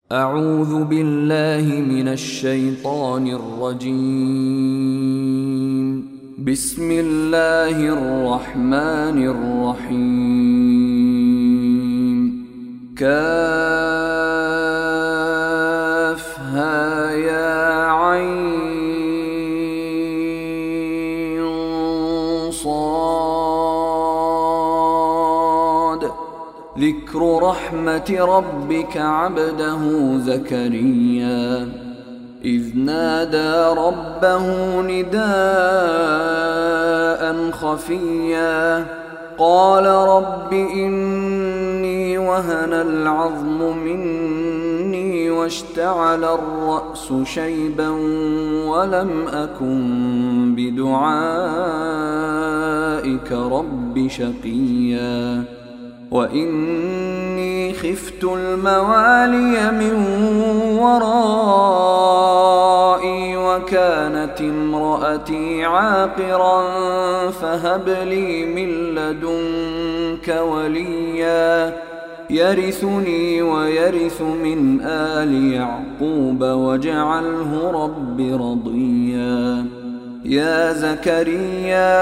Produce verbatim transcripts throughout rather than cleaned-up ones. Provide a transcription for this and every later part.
أعوذ بالله من الشيطان الرجيم. بسم الله الرحمن الرحيم. كافها يا عين صاد. ذكر رحمة ربك عبده زكريا إذ نادى ربه نداء خفيا قال رب إني وهن العظم مني واشتعل الرأس شيبا ولم أكن بدعائك رب شقيا وإني خفت الموالي من ورائي وكانت امرأتي عاقرا فهب لي من لدنك وليا يرثني ويرث من آل يعقوب واجعله رب رضيا. يا زكريا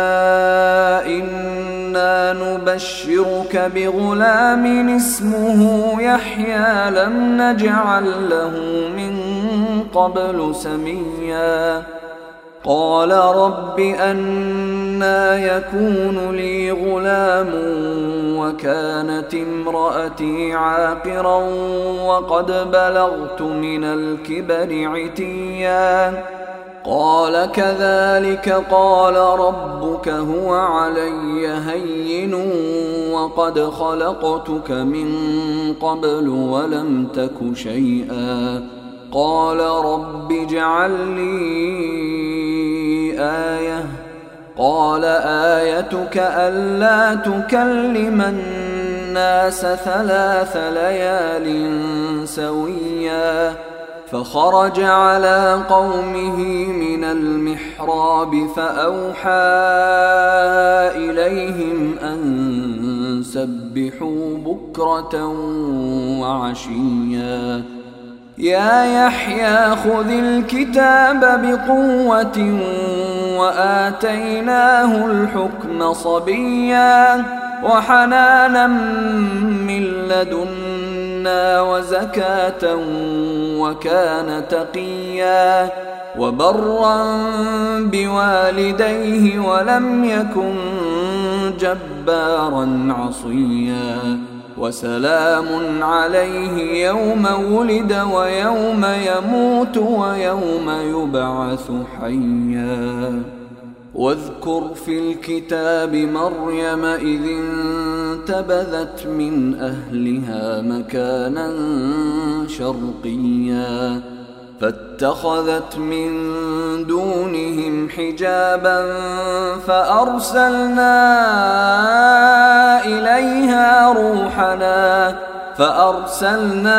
إنا نبشرك بغلام اسمه يحيى لم نجعل له من قبل سميا. قال رب أنى يكون لي غلام وكانت امرأتي عاقرا وقد بلغت من الكبر عتيا. قال كذلك قال ربك هو علي هين وقد خلقتك من قبل ولم تك شيئا. قال رب اجعل لي آية. قال آيتك ألا تكلم الناس ثلاث ليال سويا. فخرج على قومه من المحراب فأوحى إليهم أن سبحوا بكرة وعشيا. يا يحيى خذ الكتاب بقوة وآتيناه الحكم صبيا وحنانا من لدنا وزكاة وكان تقيا وبرا بوالديه ولم يكن جبارا عصيا. وسلام عليه يوم ولد ويوم يموت ويوم يبعث حيا. واذكر في الكتاب مريم إذ انتبذت من أهلها مكانا شرقيا فاتخذت من دونهم حجابا فأرسلنا إليها روحنا فأرسلنا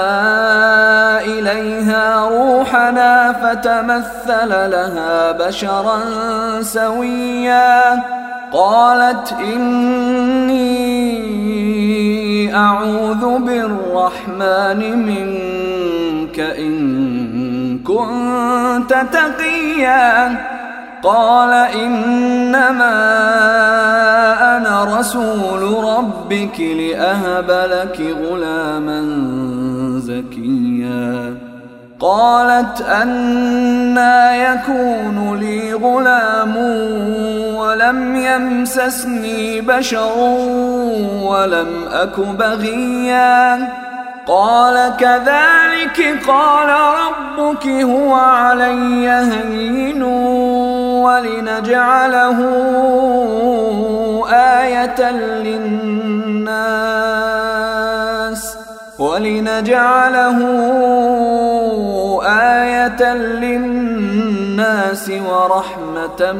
إليها روحنا فتمثل لها بشرا سويا. قالت إني أعوذ بالرحمن منك إن كنت تقيا. قال إنما أنا رسول ربك لأهب لك غلاما زكيا. قالت أنى يكون لي غلام ولم يمسسني بشر ولم أك بغيا. قال كذلك قال ربك هو علي هين ولنجعله آية للناس ولنجعله آية للناس ورحمة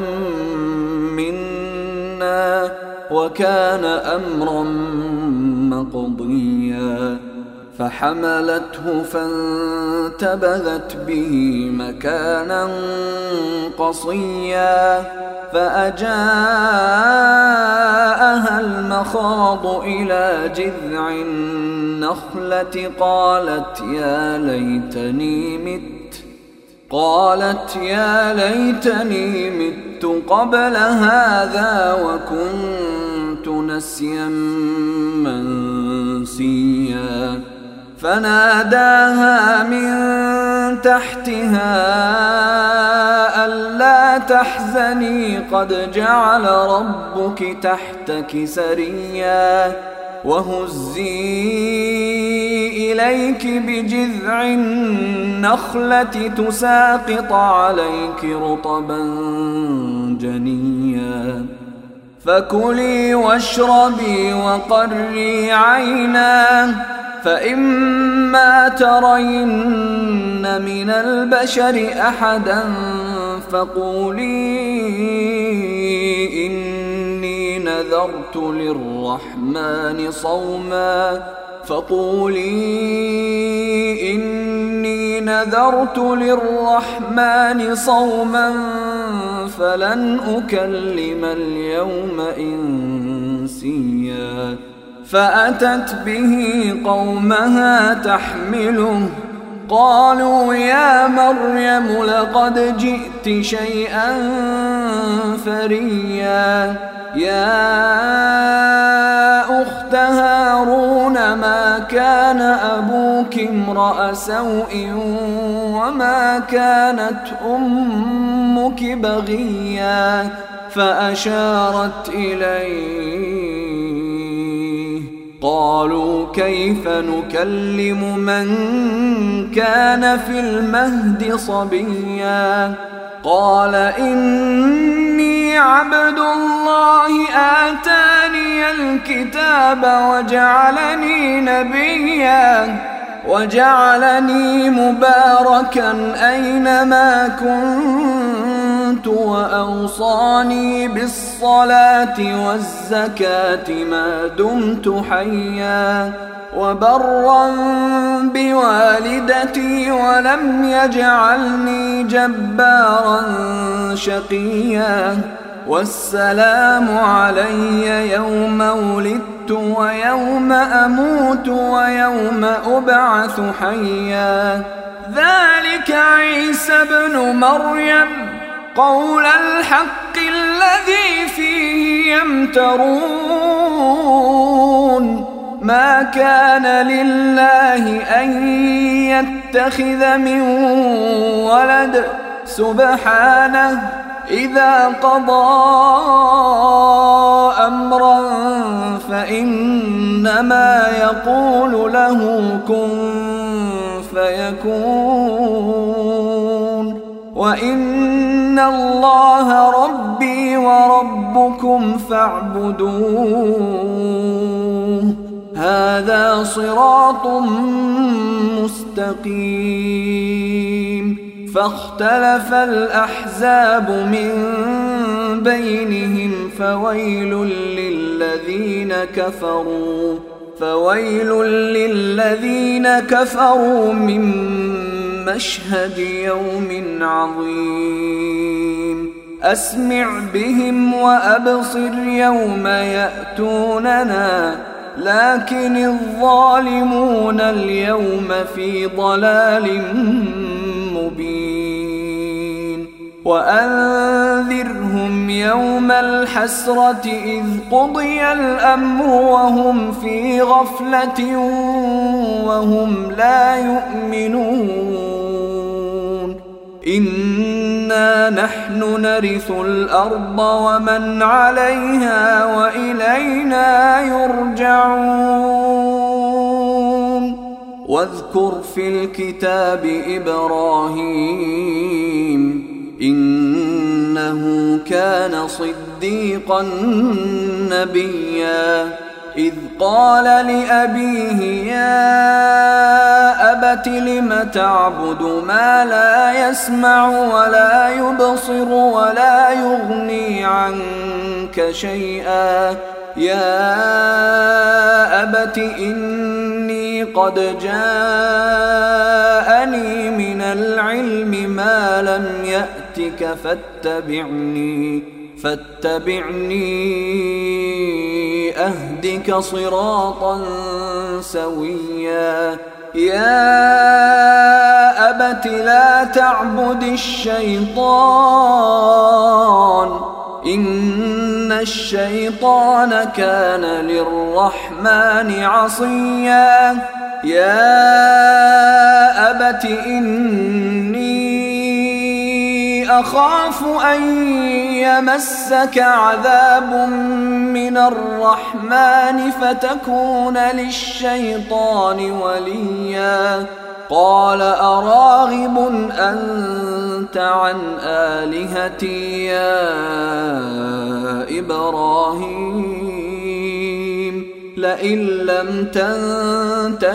منا وكان أمرا مقضيا. فحملته فانتبذت به مكانا قصيا فأجاءها المخاض إلى جذع النخلة قالت يا ليتني مت قالت يا ليتني مت قبل هذا وكنت نسيا منسيا فناداها من تحتها ألا تحزني قد جعل ربك تحتك سريا وهزي إليك بجذع النخلة تساقط عليك رطبا جنيا فكلي واشربي وقري عينا فإما ترين من البشر أحدا فقولي إني نذرت للرحمن صوما فقولي إني نذرت للرحمن صوما فلن أكلم اليوم إنسيا فأتت به قومها تحمله قالوا يا مريم لقد جئت شيئا فريا يا أخت هارون ما كان أبوك امرأ سوء وما كانت أمك بغيا فأشارت إليه قالوا كيف نكلم من كان في المهد صبيا قال إني عبد الله آتاني الكتاب وجعلني نبيا وجعلني مباركا أينما كنت وأوصاني بالصلاة والزكاة ما دمت حيا وبرا بوالدتي ولم يجعلني جبارا شقيا والسلام علي يوم ولدت ويوم أموت ويوم أبعث حيا ذلك عيسى ابن مريم قول الحق الذي فيه يمترون ما كان لله أن يتخذ من ولد سبحانه إذا قضى أمرا فإنما يقول له كن فيكون وإن الله ربي وربكم فاعبدوه هذا صراط مستقيم فاختلف الأحزاب من بينهم فويل للذين كفروا فويل للذين كفروا من مشهد يوم عظيم أسمع بهم وأبصر يوم يأتوننا لكن الظالمون اليوم في ضلال مبين وأنذرهم يوم الحسرة إذ قضي الأمر وهم في غفلة وهم لا يؤمنون إنا نحن نرث الأرض ومن عليها وإلينا يرجعون واذكر في الكتاب إبراهيم إنه كان صديقا نبيا إذ قال لأبيه يا أبت لم تعبد ما لا يسمع ولا يبصر ولا يغني عنك شيئا يا أبت إني قد جاءني من العلم ما لم يأتك فاتبعني فاتبعني أهدك صراطا سويا يا أبت لا تعبد الشيطان إن الشيطان كان للرحمن عصيا يا أبت إني أخاف أن يمسك عذاب من الرحمن فتكون للشيطان وليا قال أراغب أنت عن آلهتي يا إبراهيم لئن لم تنته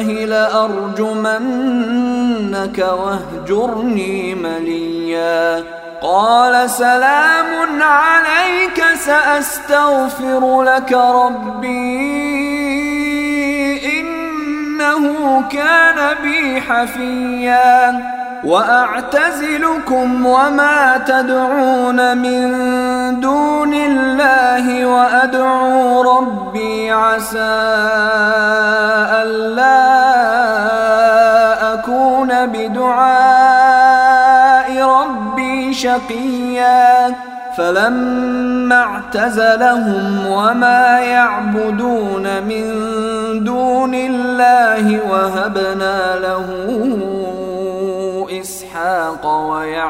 لأرجمنك واهجرني مليا قال سلام عليك سأستغفر لك ربي إنه كان بي حفيا وأعتزلكم وما تدعون من دون الله وأدعو ربي عسى ألا أكون بدعاء ربي شقيا فلما اعتزلهم وما يعبدون من دون الله وهبنا له إسحاق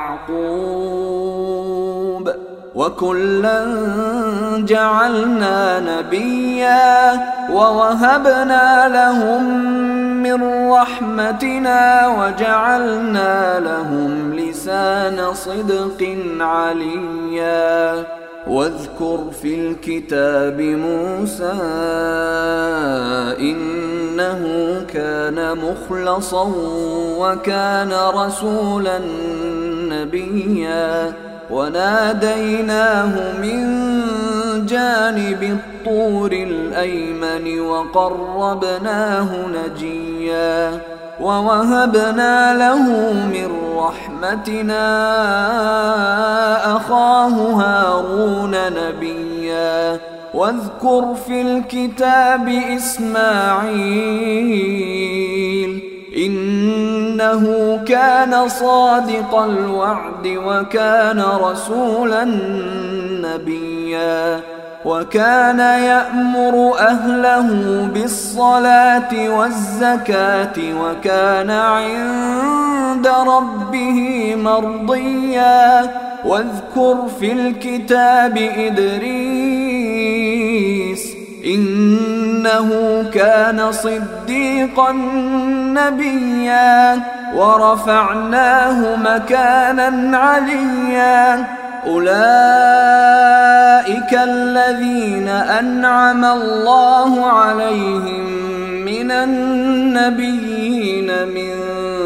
ويعقوب وكلا جعلنا نبيا ووهبنا لهم من رحمتنا وجعلنا لهم لسان صدق عليا واذكر في الكتاب موسى إنه كان مخلصا وكان رسولا نبيا وناديناه من جانب الطور الأيمن وقربناه نجيا ووهبنا له من رحمتنا أخاه هارون نبيا واذكر في الكتاب إسماعيل إنه كان صادق الوعد وكان رسولا نبيا وكان يأمر أهله بالصلاة والزكاة وكان عند ربه مرضيا واذكر في الكتاب إدريس إنه كان صديقا نبيا ورفعناه مكانا عليا أولئك الذين أنعم الله عليهم من النبيين من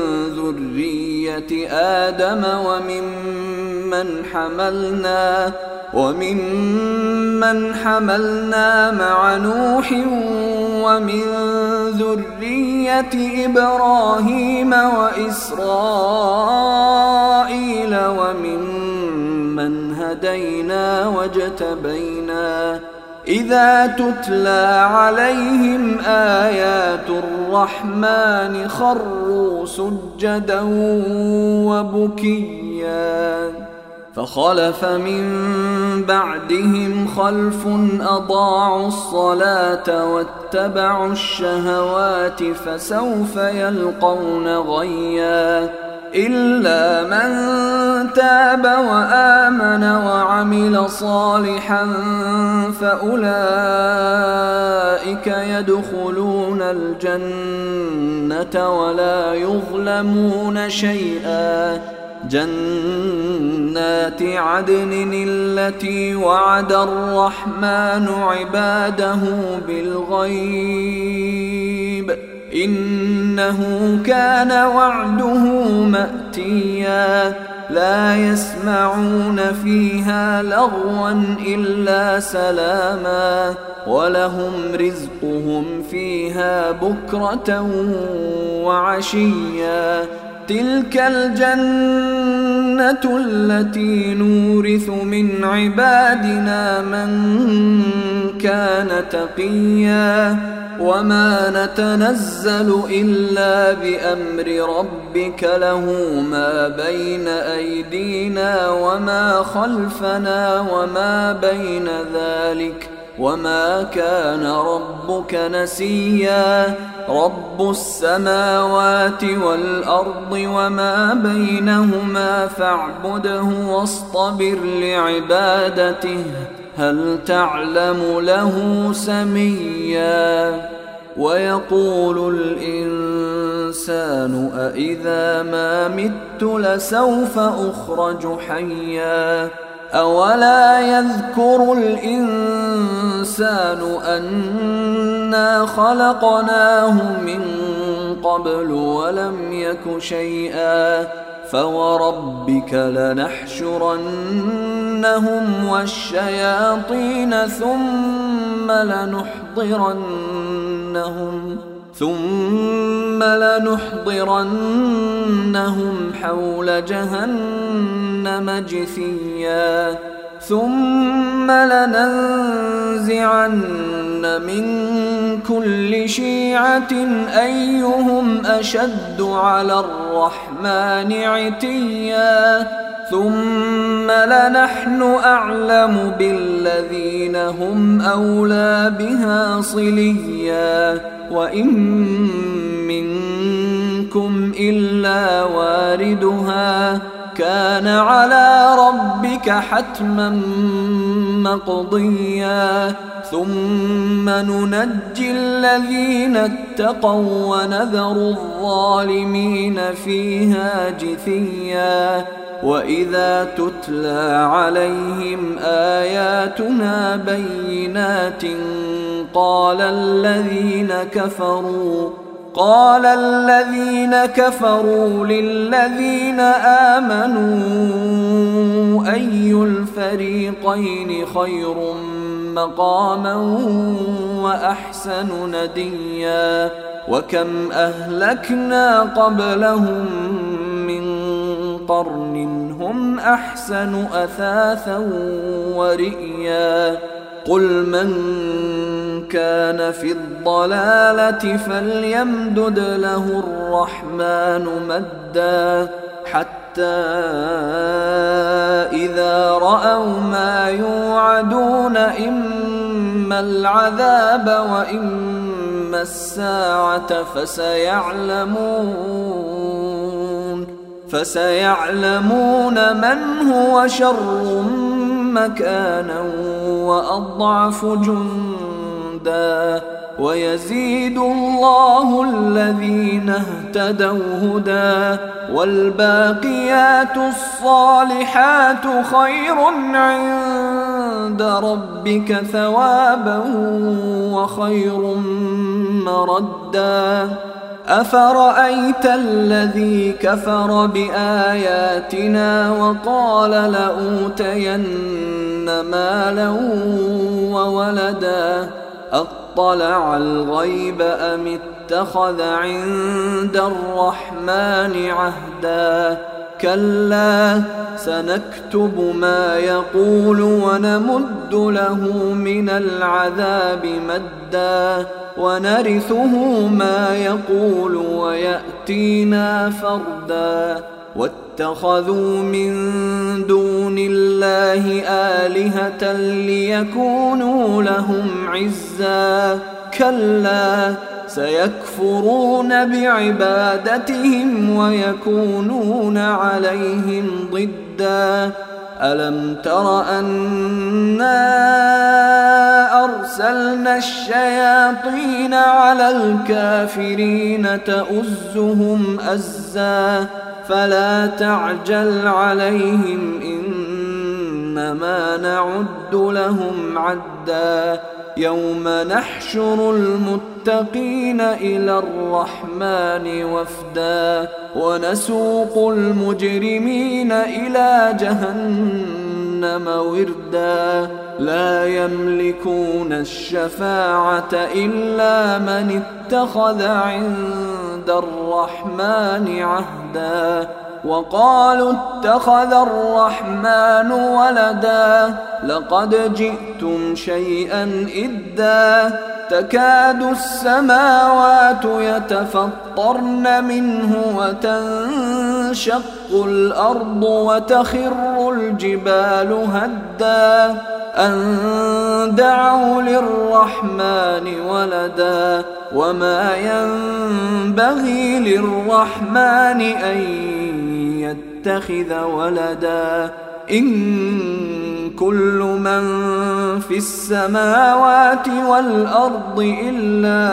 ذرية آدم وممن حملنا وممن حملنا مع نوح ومن ذرية إبراهيم وإسرائيل وممن هدينا واجتبينا إذا تتلى عليهم آيات الرحمن خروا سجدا وبكيا فخلف من بعدهم خلف أضاعوا الصلاة واتبعوا الشهوات فسوف يلقون غيا إلا من تاب وآمن وعمل صالحا فأولئك يدخلون الجنة ولا يظلمون شيئا جنات عدن التي وعد الرحمن عباده بالغيب إنه كان وعده مأتيا لا يسمعون فيها لغوا إلا سلاما ولهم رزقهم فيها بكرة وعشيا تلك الجنة التي نورث من عبادنا من كان تقيا وما نتنزل إلا بأمر ربك له ما بين أيدينا وما خلفنا وما بين ذلك وما كان ربك نسيا رب السماوات والأرض وما بينهما فاعبده واصطبر لعبادته هل تعلم له سميا ويقول الإنسان أإذا ما مت لسوف أخرج حيا أولا يذكر الإنسان أنا خلقناه من قبل ولم يك شيئا فوربك لنحشرنهم والشياطين ثم لنحضرنهم ثم لنحضرنهم حول جهنم جثيا ثم لننزعن من كل شيعة أيهم أشد على الرحمن عتيا ثم لنحن أعلم بالذين هم أولى بها صليا وإن منكم إلا واردها كان على ربك حتما مقضيا ثم ننجي الذين اتقوا ونذر الظالمين فيها جثيا وإذا تتلى عليهم آياتنا بينات قال الذين كفروا قال الذين كفروا للذين آمنوا أي الفريقين خير مقاما وأحسن نديا وكم أهلكنا قبلهم من قرن هم أحسن أثاثا ورئيا قل من كان في الضلالة فليمدد له الرحمن مدا حتى إذا رأوا ما يوعدون إما العذاب وإما الساعة فسيعلمون فسيعلمون من هو شر مكانا وأضعف جندا ويزيد الله الذين اهتدوا هدى والباقيات الصالحات خير عند ربك ثوابا وخير مردا أفرأيت الذي كفر بآياتنا وقال لأوتين مالا وولدا أطلع الغيب أم اتخذ عند الرحمن عهدا كلا سنكتب ما يقول ونمد له من العذاب مدا ونرثه ما يقول ويأتينا فردا واتخذوا من دون الله آلهة ليكونوا لهم عزا كلا سيكفرون بعبادتهم ويكونون عليهم ضدا ألم تر أنا أرسلنا الشياطين على الكافرين تؤزهم أزا فلا تعجل عليهم إنما نعد لهم عدا يوم نحشر المتقين إلى الرحمن وفدا ونسوق المجرمين إلى جهنم وردا لا يملكون الشفاعة إلا من اتخذ عند الرحمن عهدا وقالوا اتخذ الرحمن ولدا لقد جئتم شيئا إدا تكاد السماوات يتفطرن منه وتنشق الأرض وتخر الجبال هدا أن دعوا للرحمن ولدا وما ينبغي للرحمن أن يتخذ ولدا إن كل من في السماوات والأرض إلا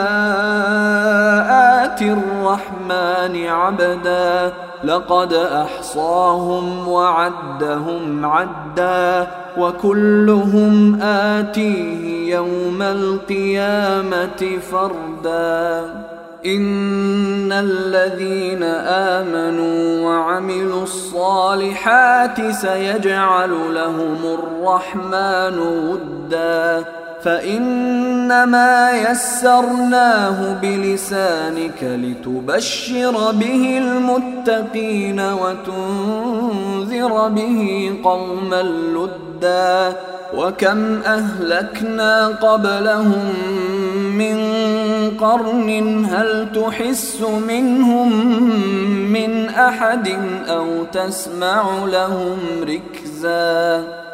آتي الرحمن عبدا لقد أحصاهم وعدهم عدا وكلهم آتيه يوم القيامة فردا إن الذين آمنوا وعملوا الصالحات سيجعل لهم الرحمن ودا فإنما يسرناه بلسانك لتبشر به المتقين وتنذر به قوما لدا وكم أهلكنا قبلهم من قرن هل تحس منهم من أحد أو تسمع لهم ركزا